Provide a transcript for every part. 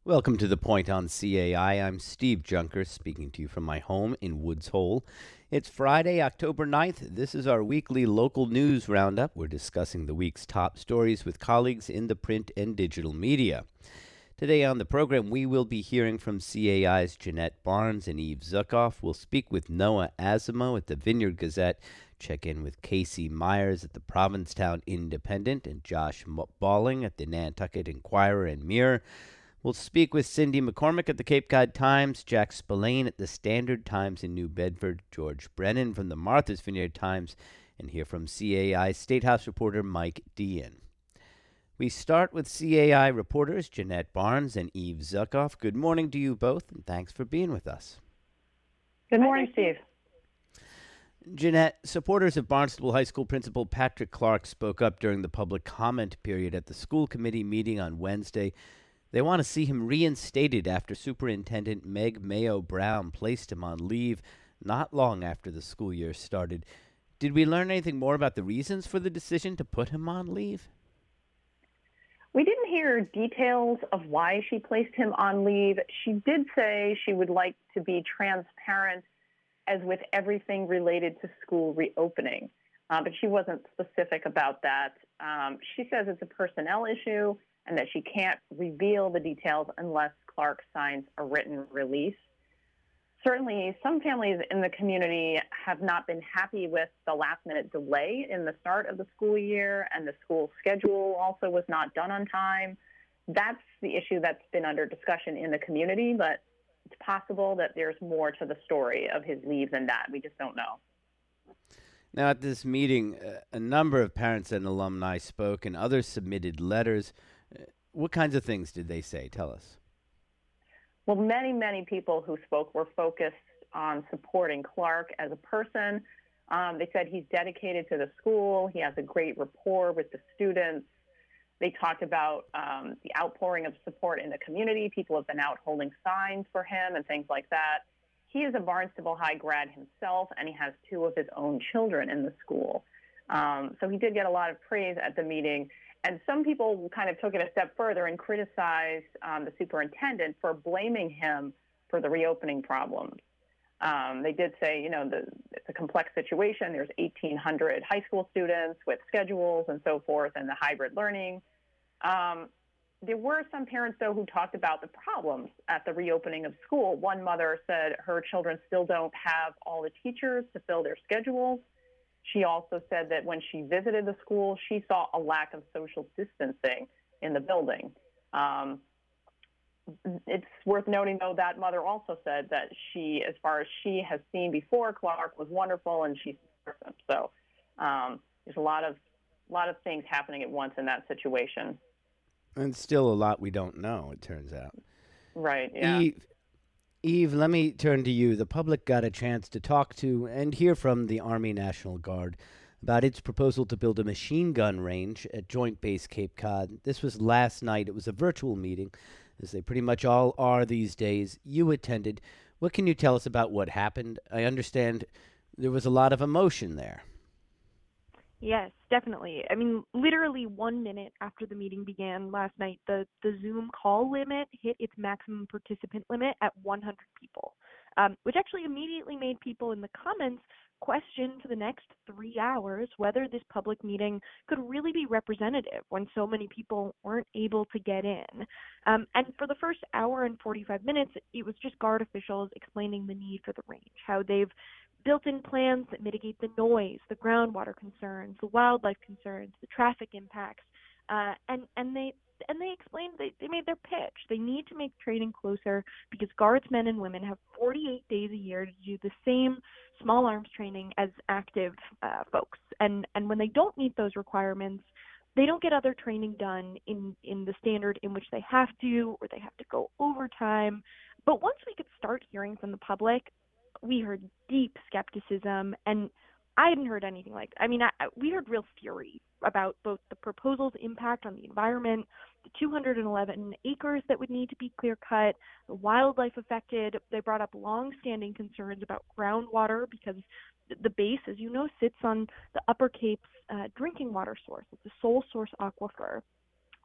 Welcome to The Point on CAI. I'm Steve Junker, speaking to you from my home in Woods Hole. It's Friday, October 9th. This is our weekly local news roundup. We're discussing the week's top stories with colleagues in the print and digital media. Today on the program, we will be hearing from CAI's Jeanette Barnes and Eve Zuckoff. We'll speak with Noah Azamo at the Vineyard Gazette, check in with Casey Myers at the Provincetown Independent, and Josh Balling at the Nantucket Enquirer and Mirror. We'll speak with Cindy McCormick at the Cape Cod Times, Jack Spillane at the Standard Times in New Bedford, George Brennan from the Martha's Vineyard Times, and hear from CAI State House reporter Mike Dean. We start with CAI reporters Jeanette Barnes and Eve Zuckoff. Good morning to you both, and thanks for being with us. Good morning, Steve. Jeanette, supporters of Barnstable High School Principal Patrick Clark spoke up during the public comment period at the school committee meeting on Wednesday. They want to see him reinstated after Superintendent Meg Mayo Brown placed him on leave not long after the school year started. Did we learn anything more about the reasons for the decision to put him on leave? We didn't hear details of why she placed him on leave. She did say she would like to be transparent as with everything related to school reopening, but she wasn't specific about that. She says it's a personnel issue and that she can't reveal the details unless Clark signs a written release. Certainly, some families in the community have not been happy with the last-minute delay in the start of the school year, and the school schedule also was not done on time. That's the issue that's been under discussion in the community, but it's possible that there's more to the story of his leave than that. We just don't know. Now, at this meeting, a number of parents and alumni spoke, and others submitted letters. What kinds of things did they say? Tell us. Well, many people who spoke were focused on supporting Clark as a person. They said he's dedicated to the school. He has a great rapport with the students. They talked about the outpouring of support in the community. People have been out holding signs for him and things like that. He is a Barnstable High grad himself, and he has two of his own children in the school. So he did get a lot of praise at the meeting. And some people kind of took it a step further and criticized the superintendent for blaming him for the reopening problems. They did say, it's a complex situation. There's 1,800 high school students with schedules and so forth and the hybrid learning. There were some parents, though, who talked about the problems at the reopening of school. One mother said her children still don't have all the teachers to fill their schedules. She also said that when she visited the school, she saw a lack of social distancing in the building. It's worth noting, though, that mother also said that she, as far as she has seen before, Clark was wonderful and she supports him. So there's a lot of things happening at once in that situation. And still a lot we don't know, it turns out. Right, yeah. Eve, let me turn to you. The public got a chance to talk to and hear from the Army National Guard about its proposal to build a machine gun range at Joint Base Cape Cod. This was last night. It was a virtual meeting, as they pretty much all are these days. You attended. What can you tell us about what happened? I understand there was a lot of emotion there. Yes, definitely. I mean, literally 1 minute after the meeting began last night, the Zoom call limit hit its maximum participant limit at 100 people, which actually immediately made people in the comments question for the next 3 hours whether this public meeting could really be representative when so many people weren't able to get in. And for the first hour and 45 minutes, it was just Guard officials explaining the need for the range, how they've built-in plans that mitigate the noise, the groundwater concerns, the wildlife concerns, the traffic impacts, and they explained they made their pitch. They need to make training closer because Guardsmen and women have 48 days a year to do the same small arms training as active folks, and when they don't meet those requirements, they don't get other training done in the standard in which they have to, or they have to go overtime. But once we could start hearing from the public, we heard deep skepticism, and I hadn't heard anything like that. I mean, we heard real fury about both the proposal's impact on the environment, the 211 acres that would need to be clear-cut, the wildlife affected. They brought up long-standing concerns about groundwater because the base, as you know, sits on the Upper Cape's drinking water source. It's a sole source aquifer.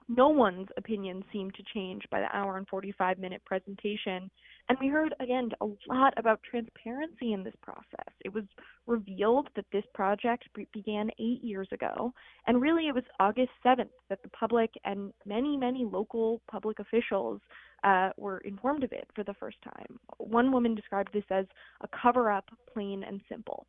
No one's opinion seemed to change by the hour and 45-minute presentation. And we heard, again, a lot about transparency in this process. It was revealed that this project began 8 years ago. And really, it was August 7th that the public and many, many local public officials were informed of it for the first time. One woman described this as a cover-up, plain and simple.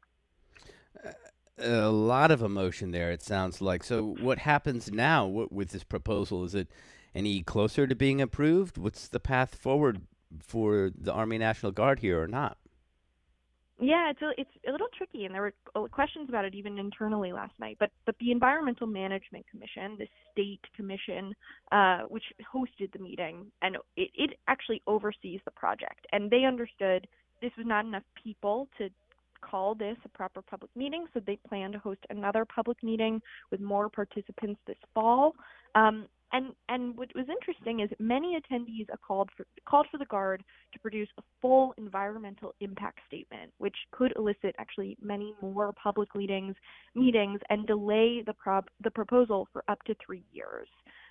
A lot of emotion there, it sounds like. So what happens now with this proposal? Is it any closer to being approved? What's the path forward for the Army National Guard here or not? Yeah, it's a little tricky, and there were questions about it even internally last night. But the Environmental Management Commission, the state commission, which hosted the meeting, and it actually oversees the project, and they understood this was not enough people to call this a proper public meeting, so they plan to host another public meeting with more participants this fall. And what was interesting is many attendees called for the Guard to produce a full environmental impact statement, which could elicit actually many more public meetings and delay the proposal for up to 3 years.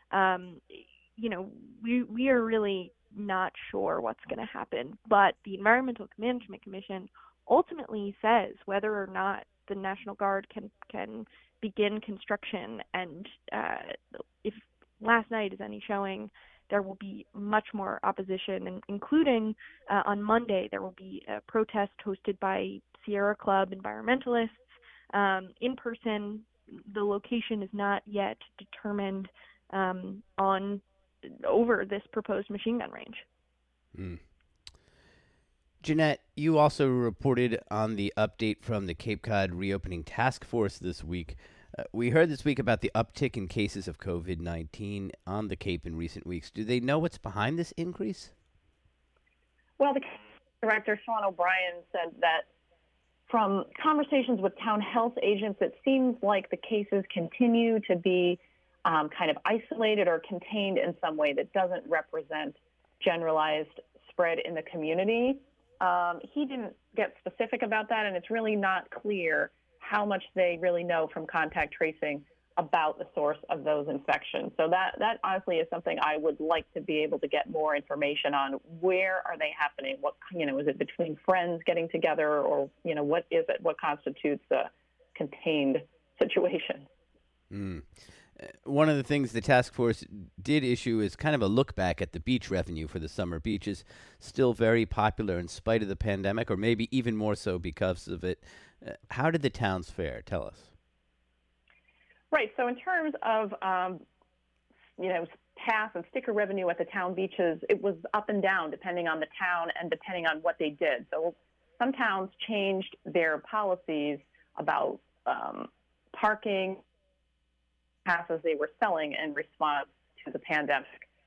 We are really not sure what's going to happen, but the Environmental Management Commission ultimately says whether or not the National Guard can begin construction, and if last night is any showing, there will be much more opposition, and including on Monday there will be a protest hosted by Sierra Club environmentalists in person. The location is not yet determined over this proposed machine gun range. Mm. Jeanette, you also reported on the update from the Cape Cod Reopening Task Force this week. We heard this week about the uptick in cases of COVID-19 on the Cape in recent weeks. Do they know what's behind this increase? Well, the director, Sean O'Brien, said that from conversations with town health agents, it seems like the cases continue to be kind of isolated or contained in some way that doesn't represent generalized spread in the community. He didn't get specific about that, and it's really not clear how much they really know from contact tracing about the source of those infections. So that honestly is something I would like to be able to get more information on. Where are they happening? What, is it between friends getting together, or, what is it? What constitutes a contained situation? Mm. One of the things the task force did issue is kind of a look back at the beach revenue for the summer. Beach is still very popular in spite of the pandemic, or maybe even more so because of it. How did the towns fare? Tell us. Right. So in terms of, pass and sticker revenue at the town beaches, it was up and down depending on the town and depending on what they did. So some towns changed their policies about parking passes they were selling in response to the pandemic.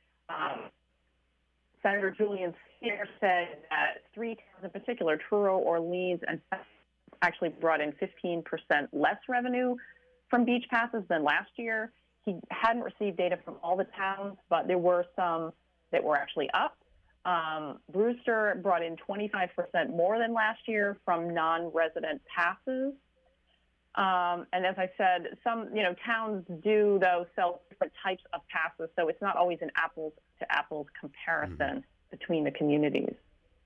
Senator Julian Spear said that 3 towns in particular, Truro, Orleans, and actually brought in 15% less revenue from beach passes than last year. He hadn't received data from all the towns, but there were some that were actually up. Brewster brought in 25% more than last year from non-resident passes. And as I said, some towns do, though, sell different types of passes, so it's not always an apples-to-apples comparison between the communities.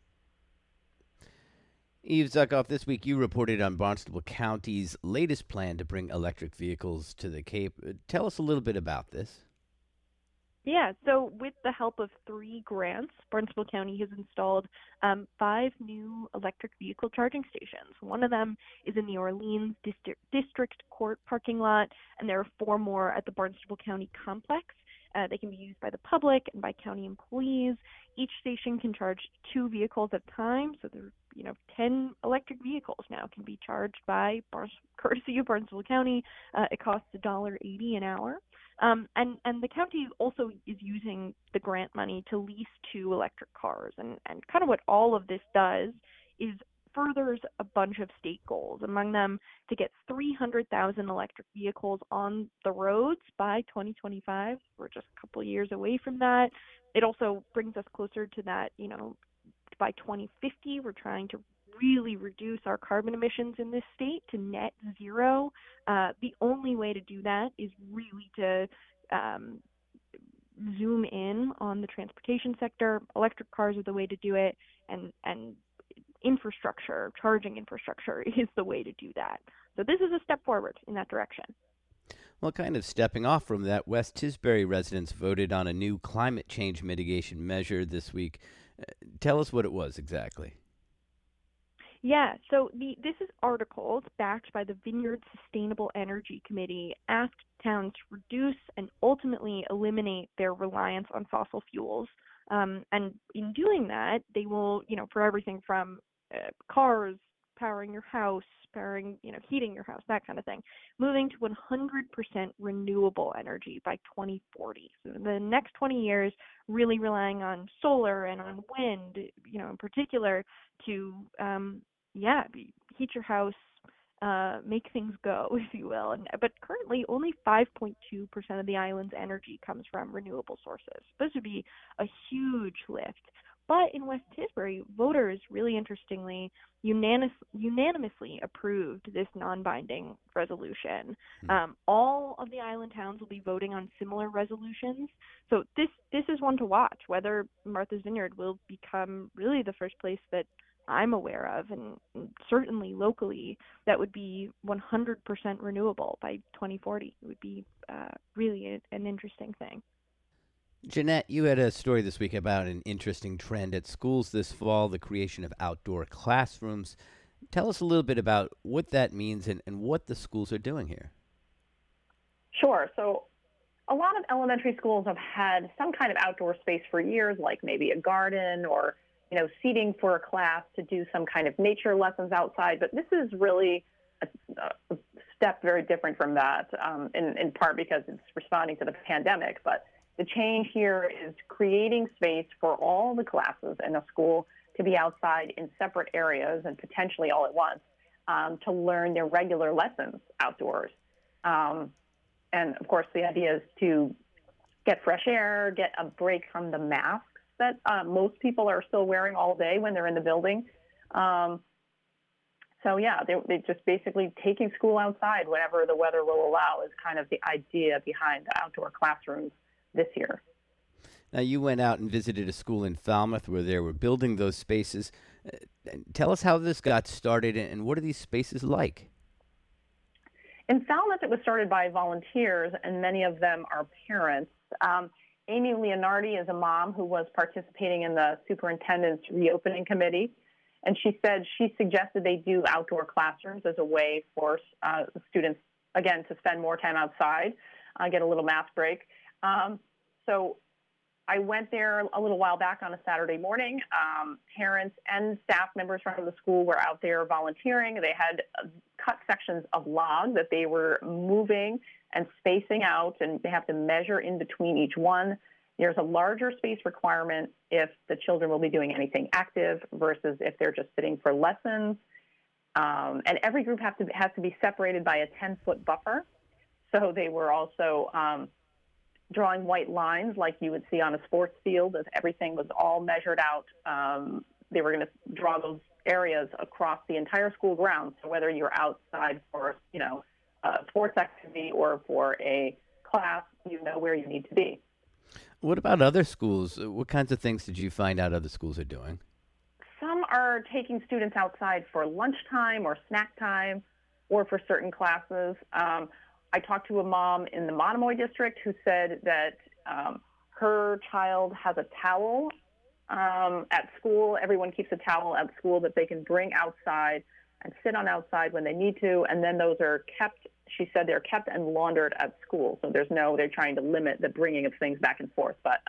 Eve Zuckoff, this week you reported on Barnstable County's latest plan to bring electric vehicles to the Cape. Tell us a little bit about this. Yeah, so with the help of 3 grants, Barnstable County has installed 5 new electric vehicle charging stations. One of them is in the Orleans District Court parking lot, and there are 4 more at the Barnstable County complex. They can be used by the public and by county employees. Each station can charge 2 vehicles at a time, so there are 10 electric vehicles now can be charged by courtesy of Barnstable County. It costs $1.80 an hour. And the county also is using the grant money to lease 2 electric cars. And kind of what all of this does is furthers a bunch of state goals, among them to get 300,000 electric vehicles on the roads by 2025. We're just a couple of years away from that. It also brings us closer to that, by 2050, we're trying to really reduce our carbon emissions in this state to net zero. The only way to do that is really to zoom in on the transportation sector. Electric cars are the way to do it, and infrastructure, charging infrastructure is the way to do that. So this is a step forward in that direction. Well, kind of stepping off from that, West Tisbury residents voted on a new climate change mitigation measure this week. Tell us what it was exactly. Yeah, so this is article backed by the Vineyard Sustainable Energy Committee asked towns to reduce and ultimately eliminate their reliance on fossil fuels. And in doing that, they will, for everything from cars, powering your house, heating your house, that kind of thing, moving to 100% renewable energy by 2040. So the next 20 years, really relying on solar and on wind, in particular, to heat your house, make things go, if you will. But currently, only 5.2% of the island's energy comes from renewable sources. This would be a huge lift. But in West Tisbury, voters, really interestingly, unanimously approved this non-binding resolution. All of the island towns will be voting on similar resolutions. So this is one to watch, whether Martha's Vineyard will become really the first place that I'm aware of, and certainly locally, that would be 100% renewable by 2040. It would be really an interesting thing. Jeanette, you had a story this week about an interesting trend at schools this fall, the creation of outdoor classrooms. Tell us a little bit about what that means and what the schools are doing here. Sure. So a lot of elementary schools have had some kind of outdoor space for years, like maybe a garden or seating for a class to do some kind of nature lessons outside. But this is really a step very different from that, in part because it's responding to the pandemic. But the change here is creating space for all the classes in a school to be outside in separate areas and potentially all at once to learn their regular lessons outdoors. And, of course, the idea is to get fresh air, get a break from the masks that most people are still wearing all day when they're in the building. They just basically taking school outside whenever the weather will allow is kind of the idea behind the outdoor classrooms this year. Now, you went out and visited a school in Falmouth where they were building those spaces. Tell us how this got started and what are these spaces like? In Falmouth, it was started by volunteers, and many of them are parents. Amy Leonardi is a mom who was participating in the superintendent's reopening committee, and she said she suggested they do outdoor classrooms as a way for students, again, to spend more time outside, get a little math break. So I went there a little while back on a Saturday morning. Parents and staff members from the school were out there volunteering. They had cut sections of log that they were moving and spacing out, and they have to measure in between each one. There's a larger space requirement if the children will be doing anything active versus if they're just sitting for lessons. And every group has to be separated by a 10-foot buffer. So they were also drawing white lines like you would see on a sports field, as everything was all measured out. They were going to draw those areas across the entire school grounds. So whether you're outside for, a sports activity or for a class, you know where you need to be. What about other schools? What kinds of things did you find out other schools are doing? Some are taking students outside for lunchtime or snack time or for certain classes. I talked to a mom in the Monomoy district who said that her child has a towel at school. Everyone keeps a towel at school that they can bring outside and sit on outside when they need to. And then those are kept, she said they're kept and laundered at school. So they're trying to limit the bringing of things back and forth. But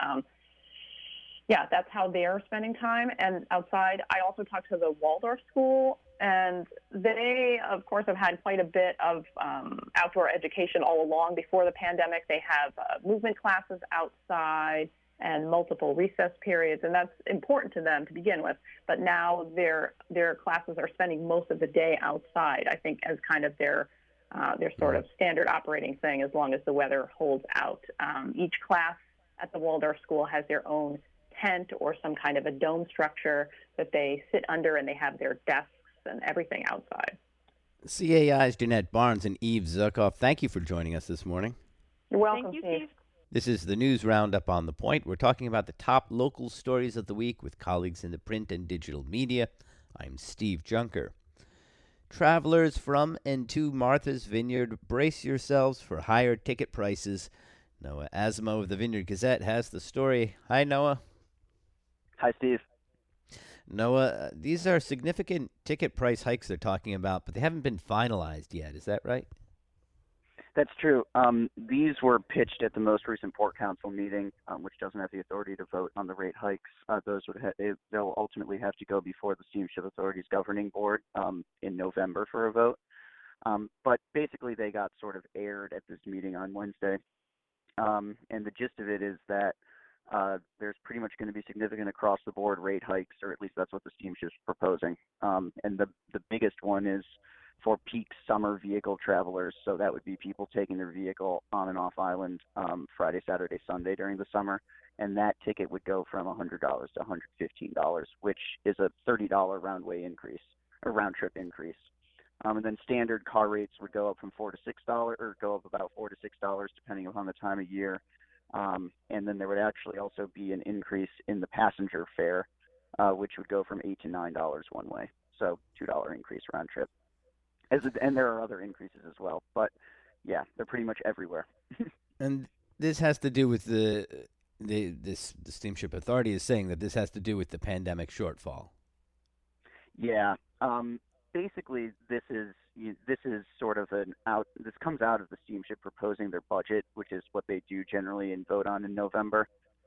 that's how they're spending time and outside. I also talked to the Waldorf school, and they, of course, have had quite a bit of outdoor education all along before the pandemic. They have movement classes outside and multiple recess periods, and that's important to them to begin with. But now their classes are spending most of the day outside, I think, as kind of their sort of standard operating thing as long as the weather holds out. Each class at the Waldorf school has their own tent or some kind of a dome structure that they sit under, and they have their desks and everything outside. CAI's Jeanette Barnes and Eve Zukoff, thank you for joining us this morning. You're welcome, Thank you, Steve. Steve. This is the news roundup on The Point. We're talking about the top local stories of the week with colleagues in the print and digital media. I'm Steve Junker. Travelers from and to Martha's Vineyard, brace yourselves for higher ticket prices. Noah Asimo of the Vineyard Gazette has the story. Hi, Noah. Hi, Steve. Noah, these are significant ticket price hikes they're talking about, but they haven't been finalized yet. Is that right? That's true. These were pitched at the most recent Port Council meeting, which doesn't have the authority to vote on the rate hikes. They'll ultimately have to go before the Steamship Authority's governing board in November for a vote. But basically, they got sort of aired at this meeting on Wednesday. And the gist of it is that there's pretty much going to be significant across-the-board rate hikes, or at least that's what the Steamship's proposing. And the biggest one is for peak summer vehicle travelers. So that would be people taking their vehicle on and off island Friday, Saturday, Sunday during the summer. And that ticket would go from $100 to $115, which is a $30 round trip increase. And then standard car rates would go up from $4 to $6, or go up about $4 to $6 depending upon the time of year. And then there would actually also be an increase in the passenger fare, which would go from $8 to $9 one way. So $2 increase round trip. And there are other increases as well, but yeah, they're pretty much everywhere. And this has to do with the Steamship Authority is saying that this has to do with the pandemic shortfall. Yeah, basically this is sort of this comes out of the Steamship proposing their budget, which is what they do generally and vote on in November.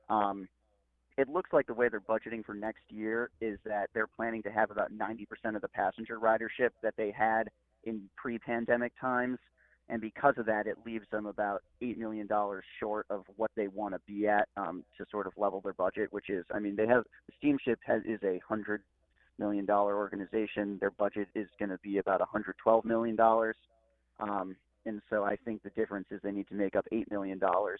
It looks like the way they're budgeting for next year is that they're planning to have about 90% of the passenger ridership that they had in pre-pandemic times, and because of that, it leaves them about $8 million short of what they want to be at to sort of level their budget, which is, the Steamship is a $100 million organization. Their budget is going to be about $112 million, and so I think the difference is they need to make up $8 million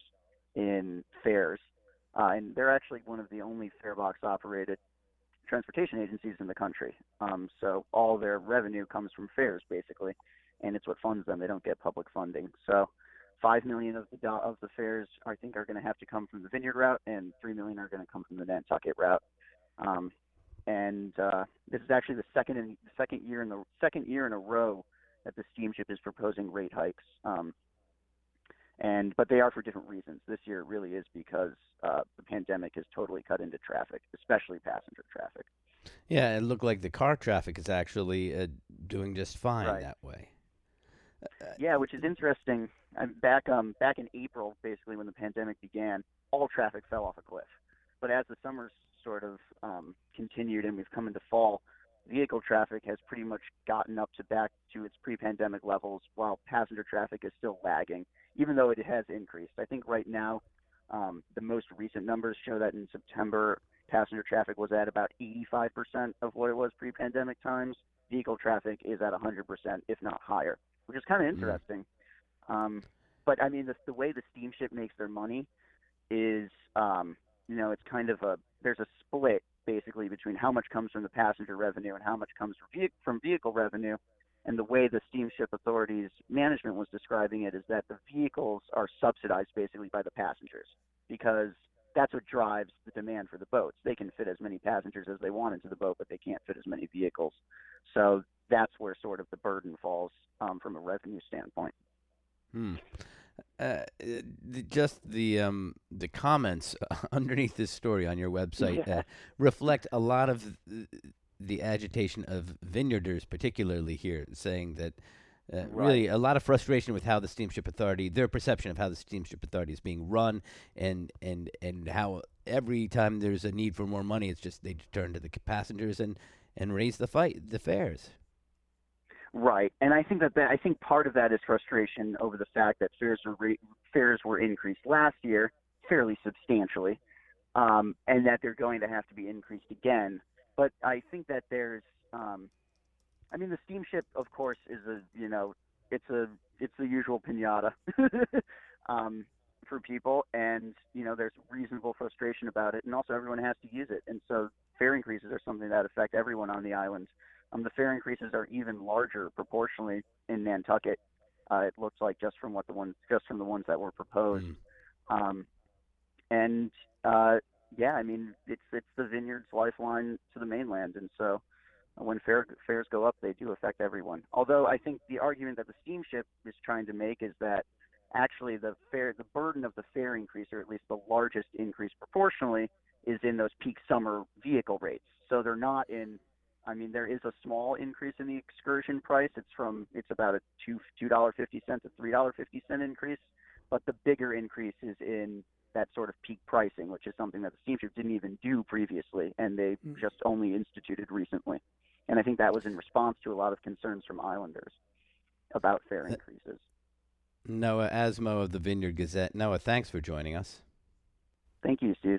in fares, and they're actually one of the only farebox-operated transportation agencies in the country. So all their revenue comes from fares, basically, and it's what funds them. They don't get public funding. So $5 million of the fares, I think, are going to have to come from the Vineyard route, and $3 million are going to come from the Nantucket route. This is actually the second year in a row that the Steamship is proposing rate hikes. But they are for different reasons. This year it really is because the pandemic has totally cut into traffic, especially passenger traffic. Yeah, it looked like the car traffic is actually doing just fine that way. Yeah, which is interesting. Back in April, basically when the pandemic began, all traffic fell off a cliff. But as the summers sort of continued and we've come into fall, vehicle traffic has pretty much gotten back to its pre-pandemic levels, while passenger traffic is still lagging, even though it has increased. I think right now the most recent numbers show that in September, passenger traffic was at about 85% of what it was pre-pandemic times. Vehicle traffic is at 100%, if not higher, which is kind of interesting. But the way the Steamship makes their money is, it's kind of there's a split basically between how much comes from the passenger revenue and how much comes from vehicle revenue. And the way the Steamship Authority's management was describing it is that the vehicles are subsidized basically by the passengers, because that's what drives the demand for the boats. They can fit as many passengers as they want into the boat, but they can't fit as many vehicles. So that's where sort of the burden falls from a revenue standpoint. Just the comments underneath this story on your website reflect a lot of the agitation of vineyarders, particularly here, saying that really a lot of frustration with how the Steamship Authority, their perception of how the Steamship Authority is being run, and how every time there's a need for more money, it's just they turn to the passengers and raise the fares. Right, and I think I think part of that is frustration over the fact that fares were increased last year fairly substantially, and that they're going to have to be increased again. But I think that there's, the Steamship, of course, is it's the usual piñata for people, and there's reasonable frustration about it, and also everyone has to use it, and so fare increases are something that affect everyone on the island. The fare increases are even larger proportionally in Nantucket. It looks like just from the ones that were proposed. Um, and yeah, I mean, it's the vineyard's lifeline to the mainland, and so when fares go up, they do affect everyone. Although I think the argument that the steamship is trying to make is that actually the burden of the fare increase, or at least the largest increase proportionally, is in those peak summer vehicle rates. So they're not in. I mean, there is a small increase in the excursion price. It's about a $2.50 to $3.50 increase, but the bigger increase is in that sort of peak pricing, which is something that the steamship didn't even do previously, and they just only instituted recently. And I think that was in response to a lot of concerns from islanders about fare increases. Noah Asmo of the Vineyard Gazette. Noah, thanks for joining us. Thank you, Steve.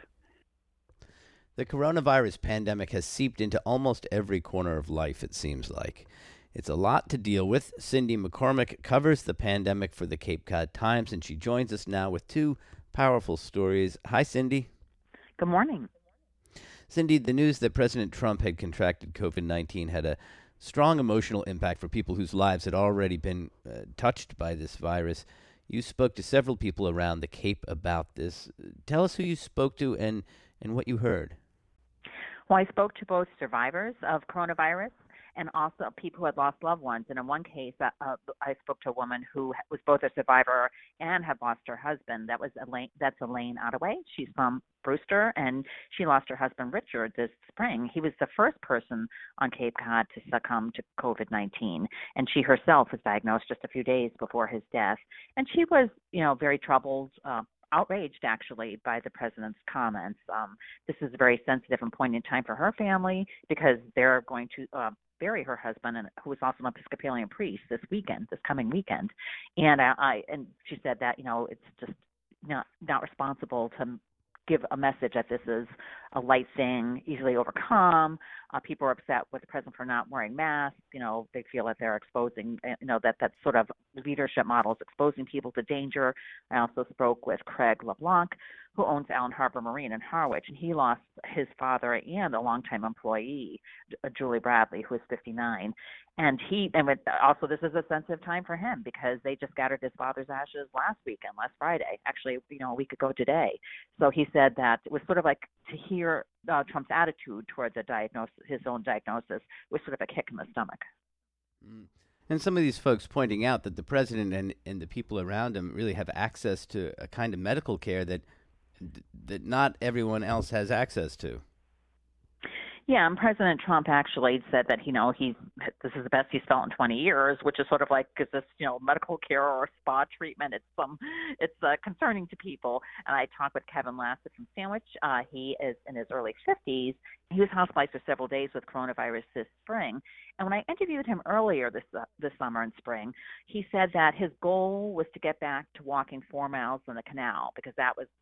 The coronavirus pandemic has seeped into almost every corner of life, it seems like. It's a lot to deal with. Cindy McCormick covers the pandemic for the Cape Cod Times, and she joins us now with two powerful stories. Hi, Cindy. Good morning. Cindy, the news that President Trump had contracted COVID-19 had a strong emotional impact for people whose lives had already been touched by this virus. You spoke to several people around the Cape about this. Tell us who you spoke to and what you heard. Well, I spoke to both survivors of coronavirus and also people who had lost loved ones. And in one case, I spoke to a woman who was both a survivor and had lost her husband. That's Elaine Ottaway. She's from Brewster, and she lost her husband, Richard, this spring. He was the first person on Cape Cod to succumb to COVID-19, and she herself was diagnosed just a few days before his death. And she was, very troubled, outraged actually by the president's comments. This is a very sensitive and poignant time for her family because they're going to bury her husband, who is also an Episcopalian priest, this coming weekend. And and she said that it's just not responsible to give a message that this is a light thing, easily overcome. People are upset with the president for not wearing masks. They feel that they're exposing, that sort of leadership model is exposing people to danger. I also spoke with Craig LeBlanc, who owns Allen Harbor Marine in Harwich, and he lost his father and a longtime employee, Julie Bradley, who is 59. And also this is a sensitive time for him because they just scattered his father's ashes last Friday, actually, a week ago today. So he said that it was sort of like to hear Trump's attitude toward his own diagnosis was sort of a kick in the stomach. And some of these folks pointing out that the president and the people around him really have access to a kind of medical care that not everyone else has access to. Yeah, and President Trump actually said that this is the best he's felt in 20 years, which is sort of like, is this medical care or spa treatment? It's concerning to people. And I talked with Kevin Lassett from Sandwich. He is in his early 50s. He was hospitalized for several days with coronavirus this spring. And when I interviewed him earlier this summer and spring, he said that his goal was to get back to walking 4 miles in the canal because that was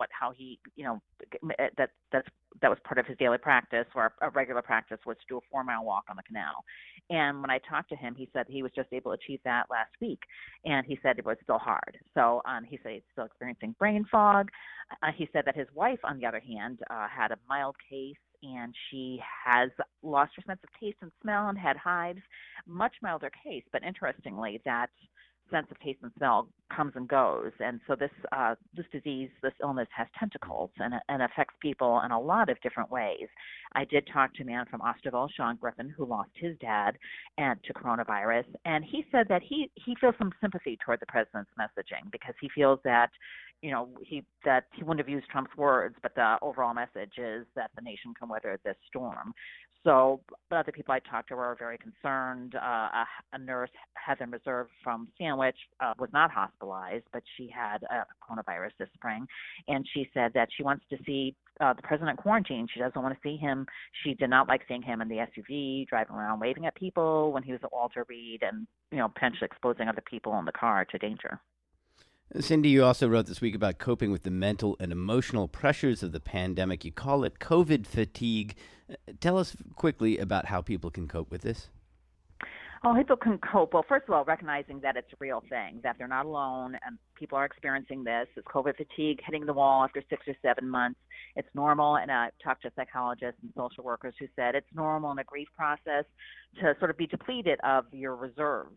that was part of his daily practice, or a regular practice was to do a 4-mile walk on the canal. And when I talked to him, he said he was just able to achieve that last week. And he said it was still hard. So he said he's still experiencing brain fog. He said that his wife, on the other hand, had a mild case, and she has lost her sense of taste and smell and had hives, much milder case. But interestingly, that sense of taste and smell comes and goes. And so this illness has tentacles and affects people in a lot of different ways. I did talk to a man from Osterville, Sean Griffin, who lost his dad to coronavirus. And he said that he feels some sympathy toward the president's messaging because he feels that he wouldn't have used Trump's words, but the overall message is that the nation can weather this storm. So, but other people I talked to were very concerned. A nurse, Heather Reserve from Sandwich, was not hospitalized, but she had coronavirus this spring, and she said that she wants to see the president quarantined. She doesn't want to see him. She did not like seeing him in the SUV driving around waving at people when he was at Walter Reed, and potentially exposing other people in the car to danger. Cindy, you also wrote this week about coping with the mental and emotional pressures of the pandemic. You call it COVID fatigue. Tell us quickly about how people can cope with this. Oh, people can cope. Well, first of all, recognizing that it's a real thing, that they're not alone, and people are experiencing this. It's COVID fatigue hitting the wall after 6 or 7 months. It's normal, and I've talked to psychologists and social workers who said it's normal in a grief process to sort of be depleted of your reserves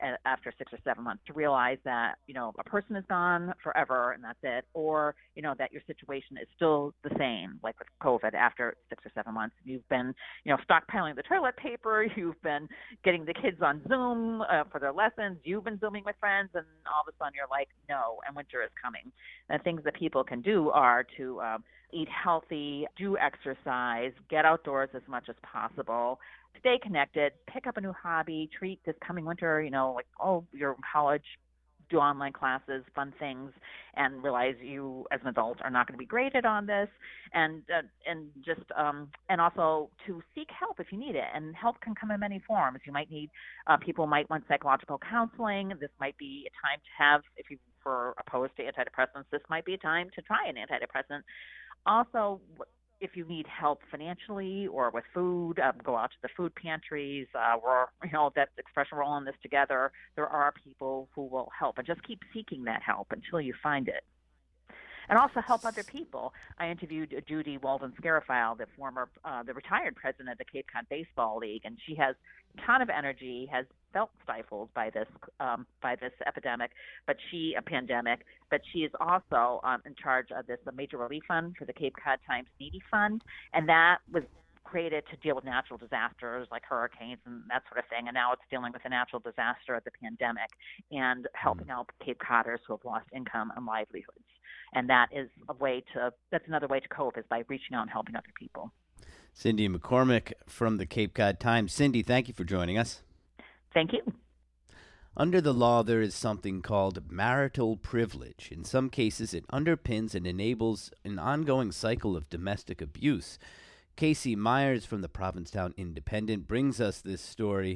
after 6 or 7 months, to realize that, a person is gone forever and that's it, or, that your situation is still the same, like with COVID after 6 or 7 months. You've been, stockpiling the toilet paper, you've been getting the kids on Zoom for their lessons, you've been Zooming with friends, and all of a sudden you're like, no, and winter is coming. And things that people can do are to eat healthy, do exercise, get outdoors as much as possible, stay connected, pick up a new hobby, treat this coming winter, you're in college, do online classes, fun things, and realize you as an adult are not going to be graded on this, and also to seek help if you need it. And help can come in many forms. You might need, people might want psychological counseling. This might be a time to have, if you were opposed to antidepressants, this might be a time to try an antidepressant. Also, if you need help financially or with food, go out to the food pantries. That expression, we're all in this together. There are people who will help, and just keep seeking that help until you find it. And also help other people. I interviewed Judy Walden-Scarafile, the retired president of the Cape Cod Baseball League, and she has a ton of energy, has felt stifled by this pandemic, but she is also in charge of the Major Relief Fund for the Cape Cod Times Needy Fund, and that was created to deal with natural disasters like hurricanes and that sort of thing. And now it's dealing with a natural disaster of the pandemic and helping out Cape Codders who have lost income and livelihoods. And that's another way to cope, is by reaching out and helping other people. Cindy McCormick from the Cape Cod Times. Cindy, thank you for joining us. Thank you. Under the law, there is something called marital privilege. In some cases, it underpins and enables an ongoing cycle of domestic abuse. Casey Myers from the Provincetown Independent brings us this story.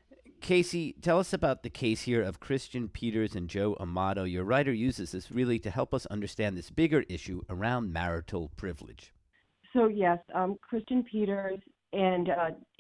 Casey, tell us about the case here of Christian Peters and Joe Amato. Your writer uses this really to help us understand this bigger issue around marital privilege. So yes, Christian Peters and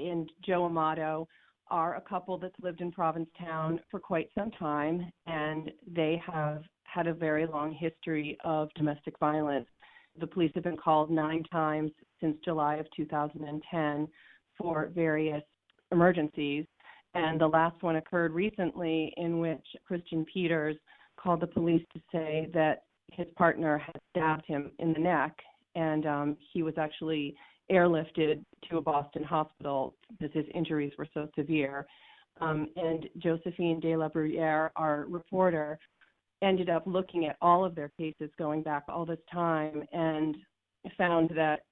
Joe Amato are a couple that's lived in Provincetown for quite some time, and they have had a very long history of domestic violence. The police have been called 9 times since July of 2010 for various emergencies. And the last one occurred recently, in which Christian Peters called the police to say that his partner had stabbed him in the neck, and he was actually airlifted to a Boston hospital because his injuries were so severe. And Josephine De La Bruyere, our reporter, ended up looking at all of their cases going back all this time and found that,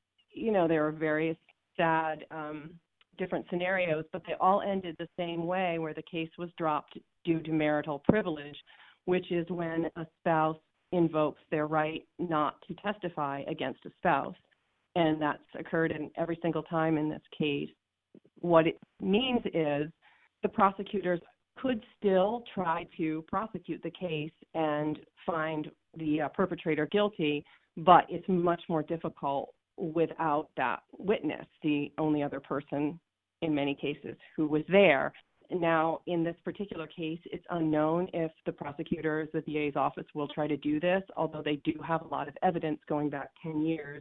there were various sad different scenarios, but they all ended the same way, where the case was dropped due to marital privilege, which is when a spouse invokes their right not to testify against a spouse. And that's occurred in every single time in this case. What it means is the prosecutors could still try to prosecute the case and find the perpetrator guilty, but it's much more difficult without that witness, the only other person in many cases who was there. Now, in this particular case, it's unknown if the prosecutors, the DA's office, will try to do this, although they do have a lot of evidence going back 10 years.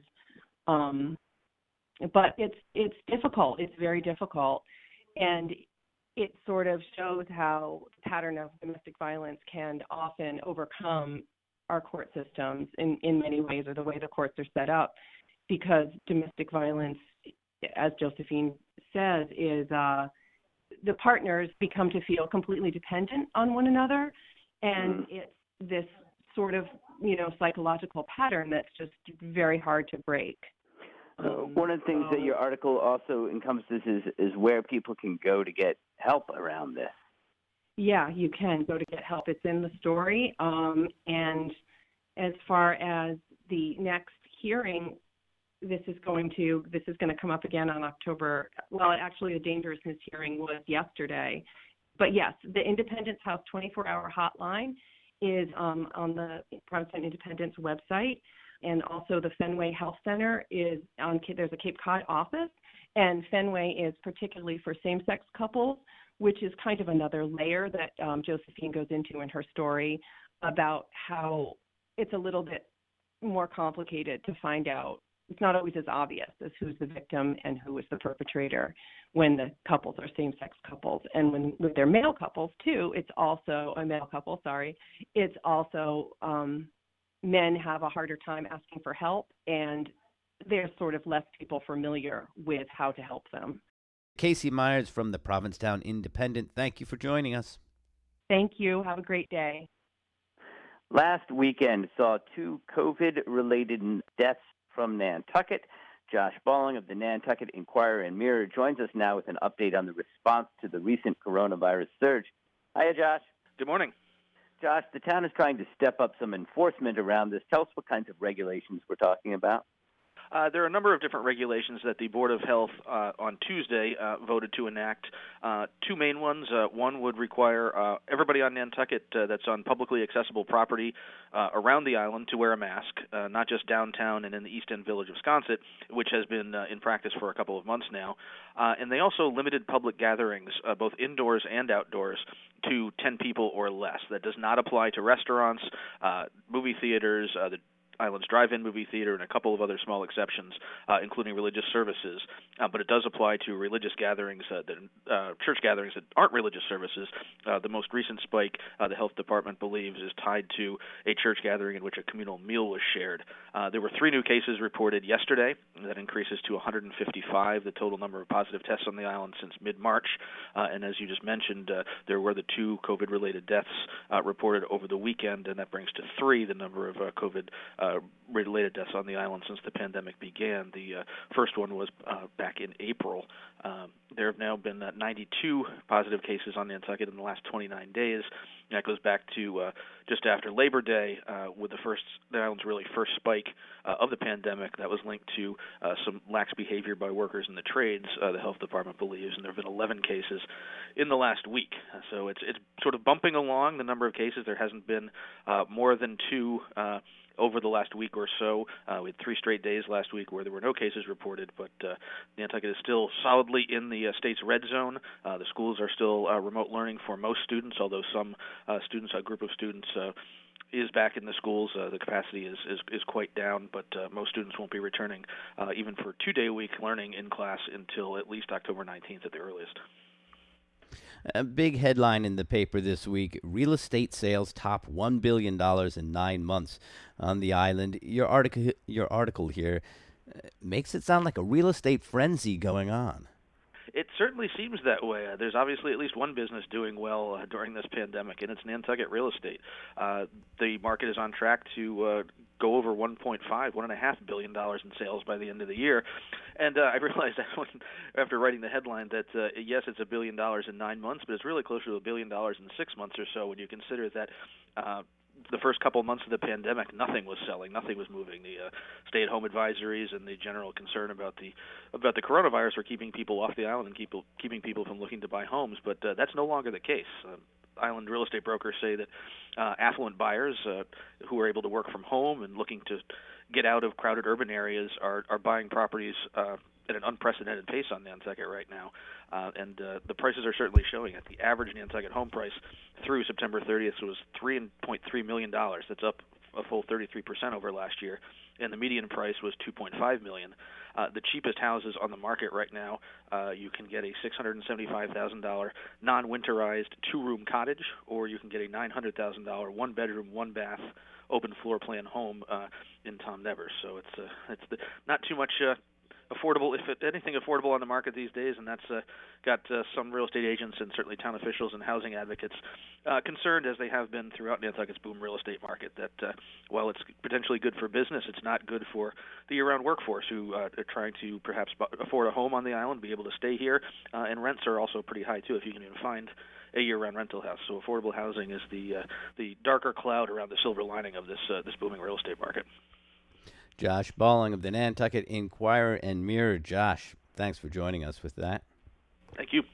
But it's difficult. It's very difficult. And it sort of shows how the pattern of domestic violence can often overcome our court systems in many ways, or the way the courts are set up, because domestic violence, as Josephine says, is the partners become to feel completely dependent on one another, and it's this sort of psychological pattern that's just very hard to break. One of the things that your article also encompasses is where people can go to get help around this. Yeah, you can go to get help. It's in the story. And as far as the next hearing, this is going to come up again on October. Well, actually, the dangerousness hearing was yesterday. But yes, the Independence House 24-hour hotline is on the Provincetown Independence website. And also the Fenway Health Center is there's a Cape Cod office, and Fenway is particularly for same-sex couples, which is kind of another layer that Josephine goes into in her story about how it's a little bit more complicated to find out it's not always as obvious as who's the victim and who is the perpetrator when the couples are same-sex couples. And when they're male couples, too, it's also a male couple, it's also men have a harder time asking for help, and there's sort of less people familiar with how to help them. Casey Myers from the Provincetown Independent, thank you for joining us. Thank you. Have a great day. Last weekend saw 2 COVID-related deaths from Nantucket. Josh Balling of the Nantucket Inquirer and Mirror joins us now with an update on the response to the recent coronavirus surge. Hiya, Josh. Good morning. Josh, the town is trying to step up some enforcement around this. Tell us what kinds of regulations we're talking about. There are a number of different regulations that the Board of Health on Tuesday voted to enact. 2 main ones. One would require everybody on Nantucket that's on publicly accessible property around the island to wear a mask, not just downtown and in the East End Village of Sconset, which has been in practice for a couple of months now. And they also limited public gatherings, both indoors and outdoors, to 10 people or less. That does not apply to restaurants, movie theaters, the Island's Drive-In Movie Theater, and a couple of other small exceptions, including religious services. But it does apply to religious gatherings, church gatherings that aren't religious services. The most recent spike, the health department believes, is tied to a church gathering in which a communal meal was shared. There were 3 new cases reported yesterday. That increases to 155, the total number of positive tests on the island since mid-March. And as you just mentioned, there were the 2 COVID-related deaths reported over the weekend, and that brings to 3 the number of COVID-related deaths on the island since the pandemic began. The first one was back in April. There have now been 92 positive cases on Nantucket in the last 29 days. That goes back to just after Labor Day, with the island's really first spike of the pandemic that was linked to some lax behavior by workers in the trades, the health department believes, and there have been 11 cases in the last week. So it's sort of bumping along, the number of cases. There hasn't been more than 2 over the last week or so. We had 3 straight days last week where there were no cases reported, but Nantucket is still solidly in the state's red zone. The schools are still remote learning for most students, although some students, a group of students, is back in the schools. The capacity is quite down, but most students won't be returning even for 2-day-a-week learning in class until at least October 19th at the earliest. A big headline in the paper this week: real estate sales top $1 billion in 9 months on the island. Your article here makes it sound like a real estate frenzy going on. It certainly seems that way. There's obviously at least one business doing well during this pandemic, and it's Nantucket Real Estate. The market is on track to go over $1.5 billion in sales by the end of the year. And I realized after writing the headline that, yes, it's $1 billion in 9 months, but it's really closer to $1 billion in 6 months or so when you consider that the first couple of months of the pandemic, nothing was selling, nothing was moving. The stay-at-home advisories and the general concern about the coronavirus were keeping people off the island and keeping people from looking to buy homes, but that's no longer the case. Island real estate brokers say that affluent buyers who are able to work from home and looking to get out of crowded urban areas are buying properties at an unprecedented pace on Nantucket right now. And the prices are certainly showing it. The average Nantucket home price through September 30th was $3.3 million. That's up a full 33% over last year. And the median price was $2.5 million. The cheapest houses on the market right now, you can get a $675,000 non-winterized 2-room cottage, or you can get a $900,000 1-bedroom, 1-bath open floor plan home in Tom Nevers. So it's not too much affordable, if anything affordable on the market these days, and that's got some real estate agents and certainly town officials and housing advocates concerned, as they have been throughout Nantucket's boom real estate market, that while it's potentially good for business, it's not good for the year-round workforce who are trying to perhaps afford a home on the island, be able to stay here, and rents are also pretty high too, if you can even find a year-round rental house. So affordable housing is the darker cloud around the silver lining of this booming real estate market. Josh Balling of the Nantucket Inquirer and Mirror. Josh, thanks for joining us with that. Thank you.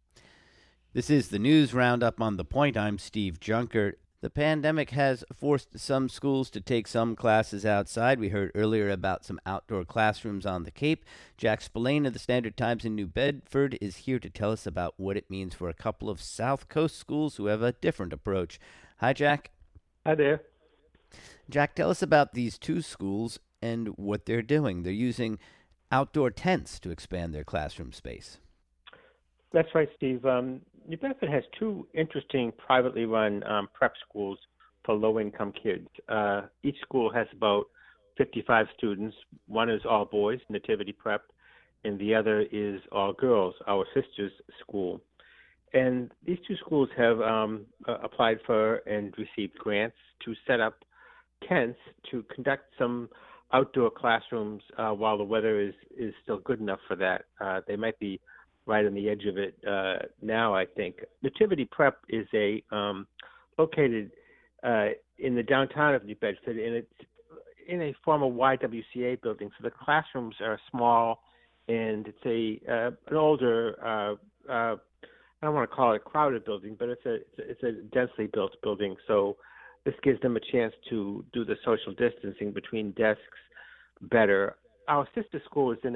This is the News Roundup on The Point. I'm Steve Junker. The pandemic has forced some schools to take some classes outside. We heard earlier about some outdoor classrooms on the Cape. Jack Spillane of the Standard Times in New Bedford is here to tell us about what it means for a couple of South Coast schools who have a different approach. Hi, Jack. Hi there. Jack, tell us about these 2 schools and what they're doing. They're using outdoor tents to expand their classroom space. That's right, Steve. New Bedford has two interesting privately run prep schools for low-income kids. Each school has about 55 students. One is all boys, Nativity Prep, and the other is all girls, Our Sisters School. And these two schools have applied for and received grants to set up tents to conduct some outdoor classrooms while the weather is still good enough for that. They might be right on the edge of it now, I think. Nativity Prep is located in the downtown of New Bedford, and it's in a former YWCA building. So the classrooms are small, and it's an older, I don't want to call it a crowded building, but it's a densely built building. So this gives them a chance to do the social distancing between desks better. Our sister school is in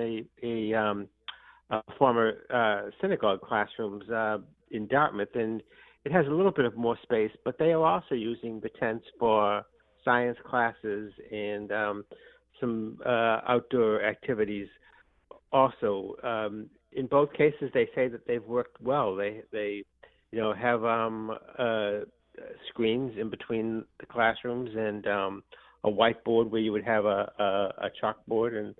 a former synagogue classrooms in Dartmouth, and it has a little bit of more space, but they are also using the tents for science classes and some outdoor activities also. In both cases, they say that they've worked well. They have screens in between the classrooms and a whiteboard where you would have a chalkboard, and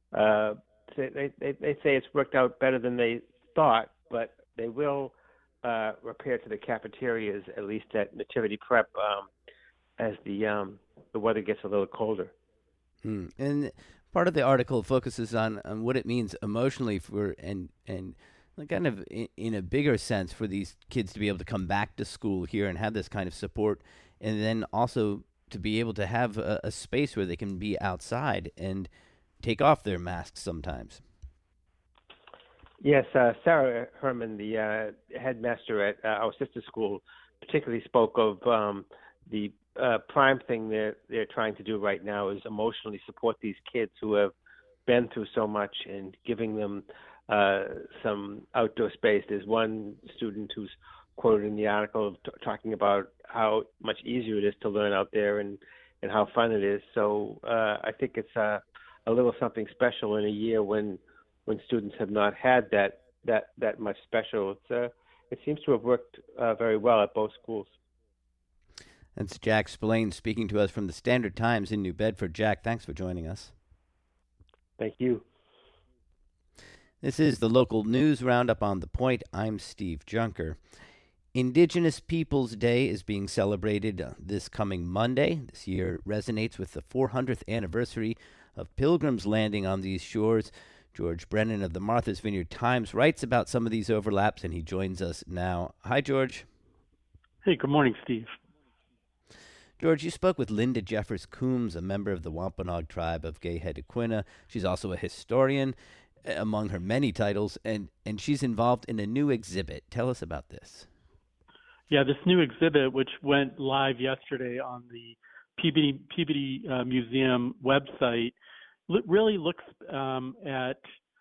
they say it's worked out better than they thought, but they will repair to the cafeterias, at least at Nativity Prep, as the weather gets a little colder. And part of the article focuses on what it means emotionally for and kind of in a bigger sense for these kids to be able to come back to school here and have this kind of support, and then also to be able to have a space where they can be outside and take off their masks sometimes. Yes, Sarah Herman, the headmaster at Our Sister School, particularly spoke of the prime thing they're trying to do right now is emotionally support these kids who have been through so much and giving them some outdoor space. There's one student who's quoted in the article talking about how much easier it is to learn out there and how fun it is. So I think it's a little something special in a year when students have not had that much special. It seems to have worked very well at both schools. That's Jack Spillane speaking to us from the Standard Times in New Bedford. Jack, thanks for joining us. Thank you. This is the local news roundup on The Point. I'm Steve Junker. Indigenous Peoples Day is being celebrated this coming Monday. This year resonates with the 400th anniversary of Pilgrims landing on these shores. George Brennan of the Martha's Vineyard Times writes about some of these overlaps, and he joins us now. Hi, George. Hey, good morning, Steve. George, you spoke with Linda Jeffers Coombs, a member of the Wampanoag tribe of Gay-Hedequina. She's also a historian, among her many titles, and she's involved in a new exhibit. Tell us about this. Yeah, this new exhibit, which went live yesterday on the Peabody Museum website, really looks at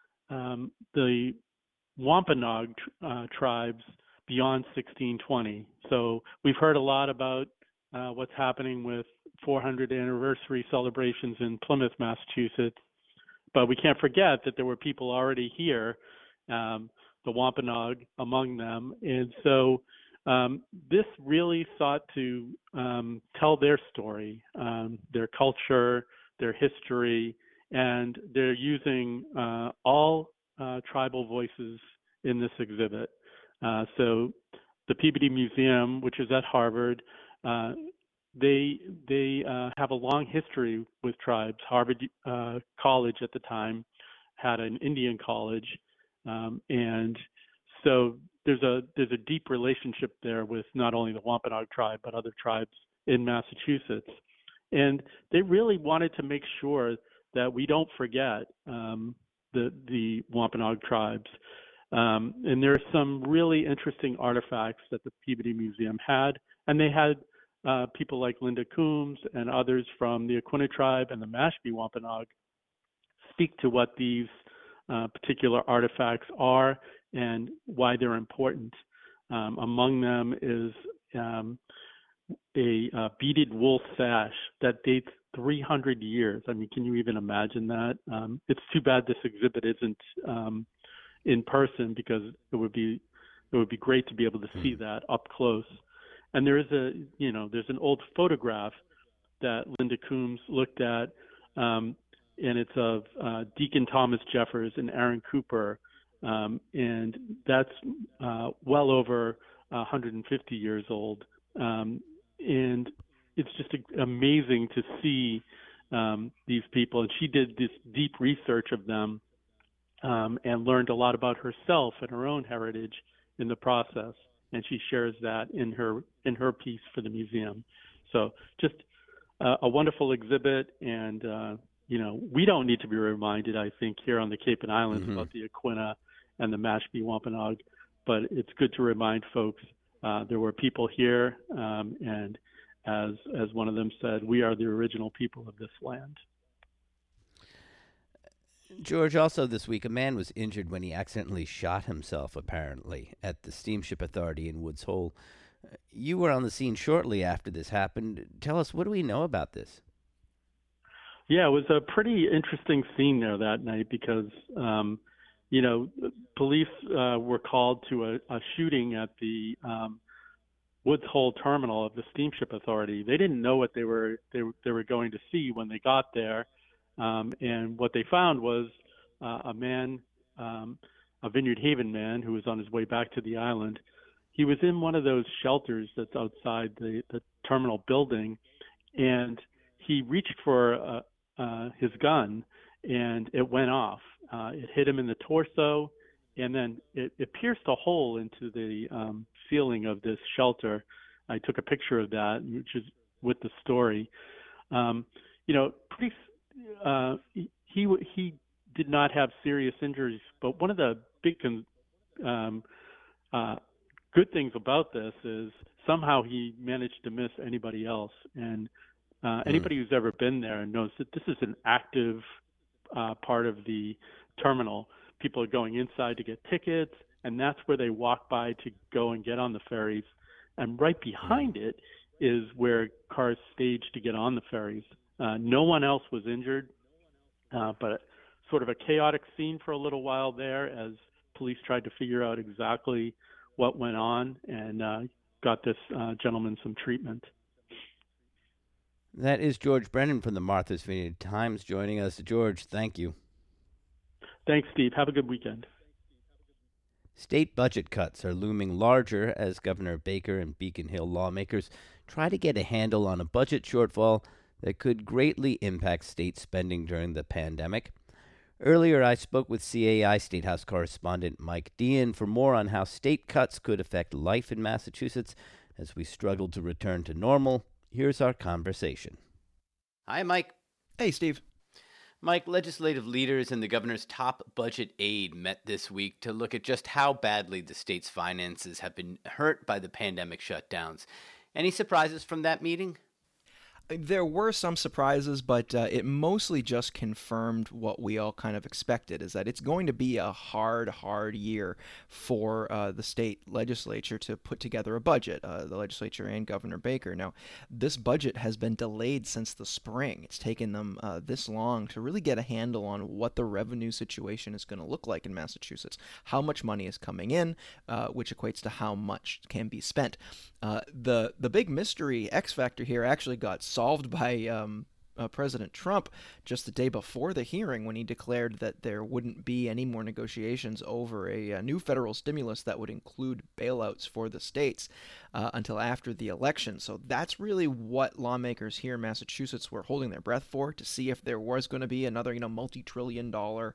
the Wampanoag tribes beyond 1620. So we've heard a lot about what's happening with 400 anniversary celebrations in Plymouth, Massachusetts, but we can't forget that there were people already here, the Wampanoag among them, and so this really sought to tell their story, their culture, their history, and they're using all tribal voices in this exhibit. So the Peabody Museum, which is at Harvard, they have a long history with tribes. Harvard College at the time had an Indian college, and so there's a deep relationship there with not only the Wampanoag tribe but other tribes in Massachusetts, and they really wanted to make sure that we don't forget the Wampanoag tribes. And there are some really interesting artifacts that the Peabody Museum had, and they had people like Linda Coombs and others from the Aquinnah tribe and the Mashpee Wampanoag speak to what these particular artifacts are and why they're important. Among them is a beaded wool sash that dates 300 years. I mean, can you even imagine that? It's too bad this exhibit isn't in person, because it would be great to be able to see that up close. And there's an old photograph that Linda Coombs looked at, and it's of Deacon Thomas Jeffers and Aaron Cooper, and that's well over 150 years old. And it's just amazing to see these people. And she did this deep research of them and learned a lot about herself and her own heritage in the process. And she shares that in her piece for the museum. So just a wonderful exhibit. And, we don't need to be reminded, I think, here on the Cape and Islands about the Aquinnah and the Mashpee Wampanoag, but it's good to remind folks there were people here, and as one of them said, we are the original people of this land. George, also this week, a man was injured when he accidentally shot himself, apparently, at the Steamship Authority in Woods Hole. You were on the scene shortly after this happened. Tell us, what do we know about this? Yeah, it was a pretty interesting scene there that night because, police were called to a shooting at the Woods Hole terminal of the Steamship Authority. They didn't know what they were going to see when they got there, and what they found was a man, a Vineyard Haven man, who was on his way back to the island. He was in one of those shelters that's outside the terminal building, and he reached for his gun, and it went off. It hit him in the torso, and then it pierced a hole into the ceiling of this shelter. I took a picture of that, which is with the story. He did not have serious injuries, but one of the big good things about this is somehow he managed to miss anybody else. And anybody who's ever been there knows that this is an active part of the terminal. People are going inside to get tickets, and that's where they walk by to go and get on the ferries. And right behind it is where cars stage to get on the ferries. No one else was injured, but sort of a chaotic scene for a little while there as police tried to figure out exactly what went on and got this gentleman some treatment. That is George Brennan from the Martha's Vineyard Times joining us. George, thank you. Thanks, Steve. Have a good weekend. State budget cuts are looming larger as Governor Baker and Beacon Hill lawmakers try to get a handle on a budget shortfall that could greatly impact state spending during the pandemic. Earlier, I spoke with CAI State House correspondent Mike Dean for more on how state cuts could affect life in Massachusetts as we struggle to return to normal. Here's our conversation. Hi, Mike. Hey, Steve. Mike, legislative leaders and the governor's top budget aide met this week to look at just how badly the state's finances have been hurt by the pandemic shutdowns. Any surprises from that meeting? There were some surprises, but it mostly just confirmed what we all kind of expected, is that it's going to be a hard year for the state legislature to put together a budget, the legislature and Governor Baker. Now, this budget has been delayed since the spring. It's taken them this long to really get a handle on what the revenue situation is going to look like in Massachusetts, how much money is coming in, which equates to how much can be spent. The big mystery X factor here actually got solved by President Trump just the day before the hearing when he declared that there wouldn't be any more negotiations over a new federal stimulus that would include bailouts for the states until after the election. So that's really what lawmakers here in Massachusetts were holding their breath for, to see if there was going to be another, multi-trillion-dollar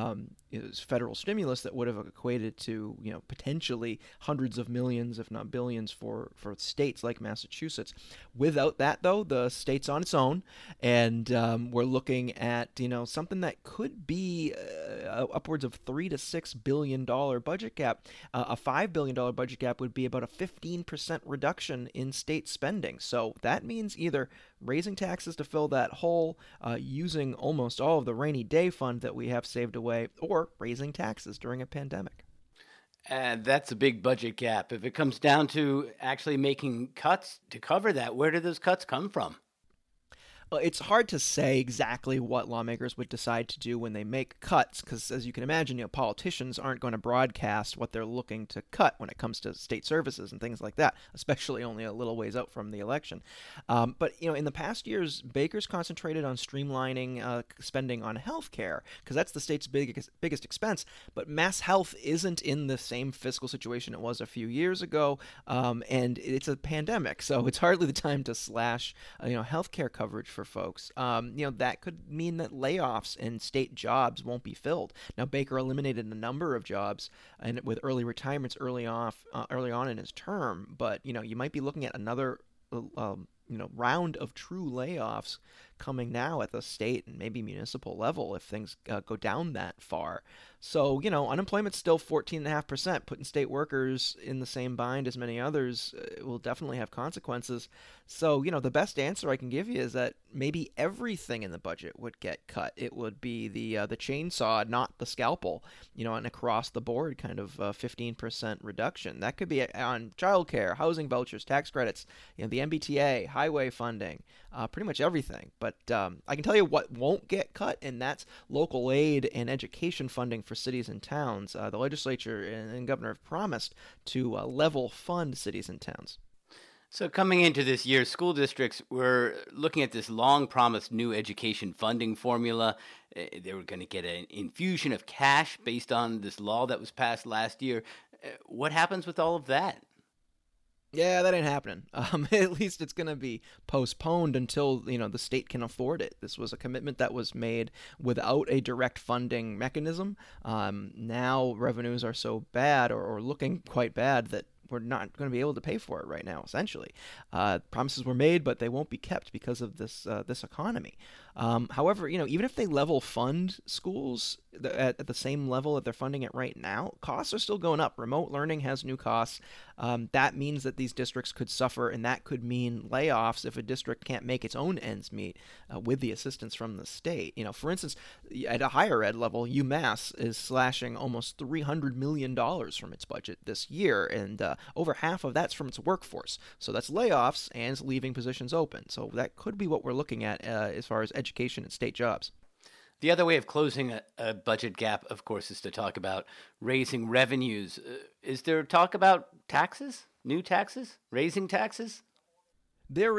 federal stimulus that would have equated to, potentially hundreds of millions, if not billions, for states like Massachusetts. Without that, though, the state's on its own, and we're looking at, something that could be upwards of $3 to $6 billion budget gap. A $5 billion budget gap would be about a 15% reduction in state spending. So that means either raising taxes to fill that hole, using almost all of the rainy day fund that we have saved away, or raising taxes during a pandemic. And that's a big budget gap. If it comes down to actually making cuts to cover that, where do those cuts come from? It's hard to say exactly what lawmakers would decide to do when they make cuts, because as you can imagine, politicians aren't going to broadcast what they're looking to cut when it comes to state services and things like that, especially only a little ways out from the election. But in the past years, Baker's concentrated on streamlining spending on health care, because that's the state's biggest expense. But Mass Health isn't in the same fiscal situation it was a few years ago, and it's a pandemic, so it's hardly the time to slash health care coverage for folks. That could mean that layoffs and state jobs won't be filled. Now, Baker eliminated a number of jobs and with early retirements early on in his term, but you might be looking at another round of true layoffs coming now at the state and maybe municipal level if things go down that far. So, unemployment's still 14.5%. Putting state workers in the same bind as many others will definitely have consequences. So, the best answer I can give you is that maybe everything in the budget would get cut. It would be the chainsaw, not the scalpel, an across the board kind of 15% reduction. That could be on childcare, housing vouchers, tax credits, the MBTA, highway funding, pretty much everything. But I can tell you what won't get cut, and that's local aid and education funding for cities and towns. The legislature and governor have promised to level fund cities and towns. So coming into this year, school districts were looking at this long-promised new education funding formula. They were going to get an infusion of cash based on this law that was passed last year. What happens with all of that? Yeah, that ain't happening. At least it's going to be postponed until, the state can afford it. This was a commitment that was made without a direct funding mechanism. Now revenues are so bad or looking quite bad that we're not going to be able to pay for it right now, essentially. Promises were made, but they won't be kept because of this economy. However, even if they level fund schools at the same level that they're funding it right now, costs are still going up. Remote learning has new costs. That means that these districts could suffer, and that could mean layoffs if a district can't make its own ends meet with the assistance from the state. For instance, at a higher ed level, UMass is slashing almost $300 million from its budget this year, and over half of that's from its workforce. So that's layoffs and it's leaving positions open. So that could be what we're looking at as far as education and state jobs. The other way of closing a budget gap, of course, is to talk about raising revenues. Is there talk about taxes, new taxes, raising taxes? There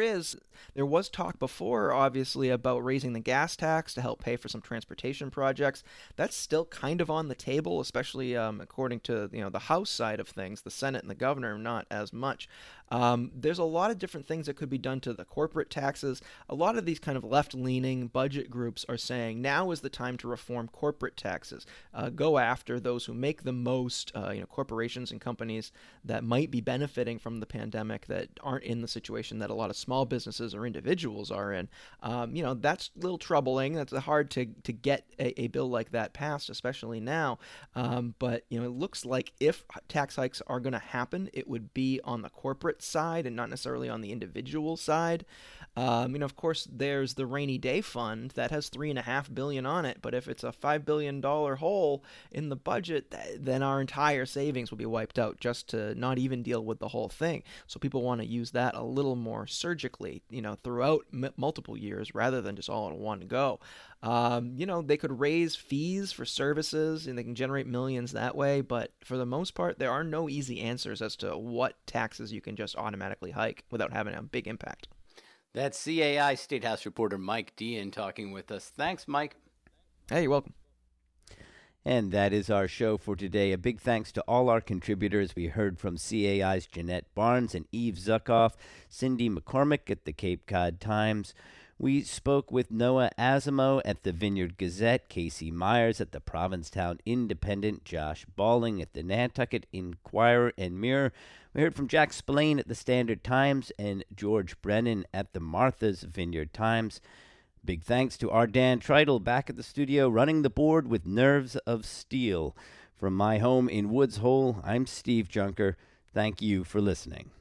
was talk before, obviously, about raising the gas tax to help pay for some transportation projects. That's still kind of on the table, especially according to the House side of things. The Senate and the governor, not as much. There's a lot of different things that could be done to the corporate taxes. A lot of these kind of left-leaning budget groups are saying now is the time to reform corporate taxes. Go after those who make the most, corporations and companies that might be benefiting from the pandemic that aren't in the situation that a lot of small businesses or individuals are in. That's a little troubling. That's hard to get a bill like that passed, especially now. But it looks like if tax hikes are going to happen, it would be on the corporate side and not necessarily on the individual side. Of course, there's the rainy day fund that has $3.5 billion on it. But if it's a $5 billion hole in the budget, then our entire savings will be wiped out just to not even deal with the whole thing. So people want to use that a little more surgically, throughout multiple years rather than just all in one go. They could raise fees for services and they can generate millions that way. But for the most part, there are no easy answers as to what taxes you can just automatically hike without having a big impact. That's CAI State House reporter Mike Dean talking with us. Thanks, Mike. Hey, you're welcome. And that is our show for today. A big thanks to all our contributors. We heard from CAI's Jeanette Barnes and Eve Zuckoff, Cindy McCormick at the Cape Cod Times. We spoke with Noah Azamo at the Vineyard Gazette, Casey Myers at the Provincetown Independent, Josh Balling at the Nantucket Inquirer and Mirror. We heard from Jack Spillane at the Standard Times and George Brennan at the Martha's Vineyard Times. Big thanks to our Dan Treitel back at the studio running the board with nerves of steel. From my home in Woods Hole, I'm Steve Junker. Thank you for listening.